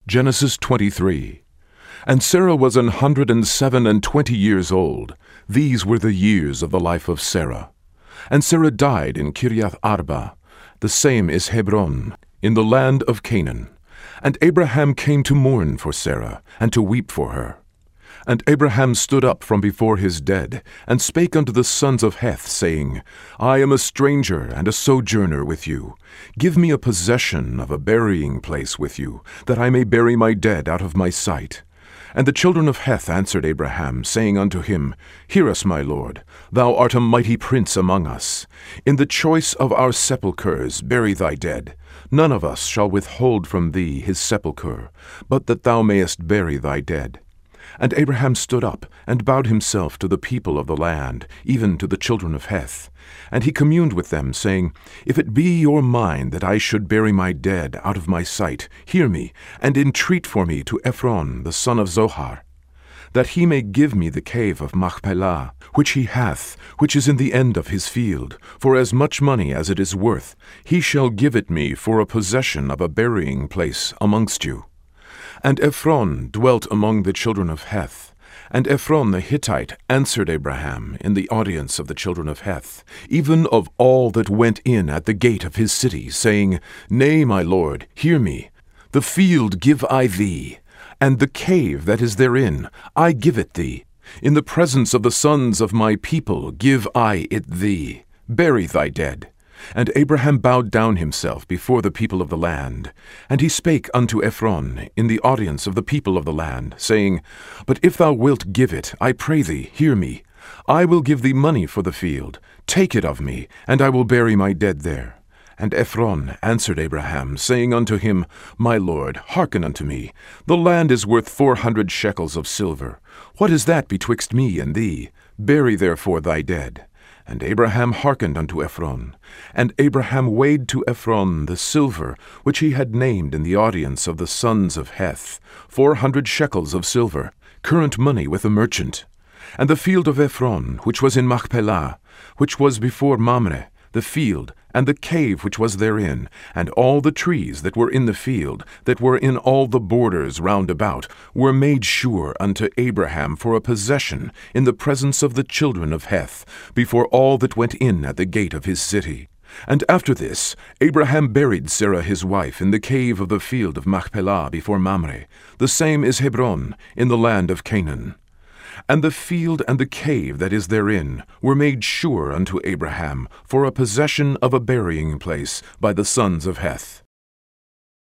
Genesis 23. And Sarah was 127 old. These were the years of the life of Sarah. And Sarah died in Kiriath Arba, the same is Hebron, in the land of Canaan. And Abraham came to mourn for Sarah, and to weep for her. And Abraham stood up from before his dead, and spake unto the sons of Heth, saying, I am a stranger and a sojourner with you. Give me a possession of a burying place with you, that I may bury my dead out of my sight. And the children of Heth answered Abraham, saying unto him, Hear us, my lord, thou art a mighty prince among us. In the choice of our sepulchres bury thy dead. None of us shall withhold from thee his sepulchre, but that thou mayest bury thy dead. And Abraham stood up, and bowed himself to the people of the land, even to the children of Heth. And he communed with them, saying, If it be your mind that I should bury my dead out of my sight, hear me, and entreat for me to Ephron the son of Zohar, that he may give me the cave of Machpelah, which he hath, which is in the end of his field, for as much money as it is worth. He shall give it me for a possession of a burying place amongst you. And Ephron dwelt among the children of Heth. And Ephron the Hittite answered Abraham in the audience of the children of Heth, even of all that went in at the gate of his city, saying, Nay, my lord, hear me. The field give I thee, and the cave that is therein, I give it thee. In the presence of the sons of my people give I it thee. Bury thy dead. And Abraham bowed down himself before the people of the land. And he spake unto Ephron in the audience of the people of the land, saying, But if thou wilt give it, I pray thee, hear me. I will give thee money for the field. Take it of me, and I will bury my dead there. And Ephron answered Abraham, saying unto him, My lord, hearken unto me. The land is worth 400 shekels of silver. What is that betwixt me and thee? Bury therefore thy dead. And Abraham hearkened unto Ephron. And Abraham weighed to Ephron the silver, which he had named in the audience of the sons of Heth, 400 shekels of silver, current money with a merchant. And the field of Ephron, which was in Machpelah, which was before Mamre, the field, and the cave which was therein, and all the trees that were in the field, that were in all the borders round about, were made sure unto Abraham for a possession in the presence of the children of Heth, before all that went in at the gate of his city. And after this, Abraham buried Sarah his wife in the cave of the field of Machpelah before Mamre, the same is Hebron, in the land of Canaan. And the field and the cave that is therein were made sure unto Abraham for a possession of a burying place by the sons of Heth.